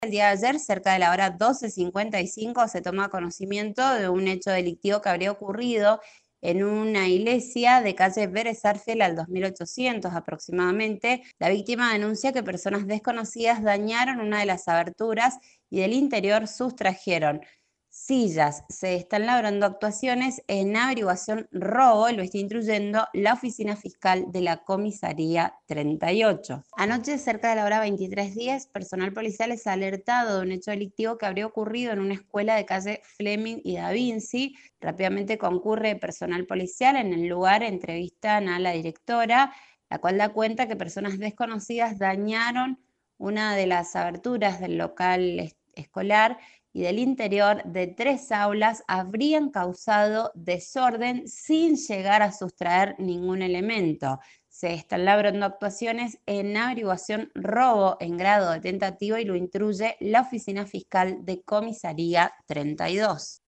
El día de ayer, cerca de la hora 12:55, se toma conocimiento de un hecho delictivo que habría ocurrido en una iglesia de calle Vélez Sarsfield al 2800 aproximadamente. La víctima denuncia que personas desconocidas dañaron una de las aberturas y del interior sustrajeron sillas. Se están labrando actuaciones en averiguación robo, lo está instruyendo la oficina fiscal de la comisaría 38. Anoche, cerca de la hora 23:10, personal policial es alertado de un hecho delictivo que habría ocurrido en una escuela de calle Fleming y Da Vinci. Rápidamente concurre personal policial en el lugar, entrevistan a la directora, la cual da cuenta que personas desconocidas dañaron una de las aberturas del local escolar y del interior de 3 aulas habrían causado desorden sin llegar a sustraer ningún elemento. Se están labrando actuaciones en averiguación robo en grado de tentativa y lo instruye la oficina fiscal de comisaría 32.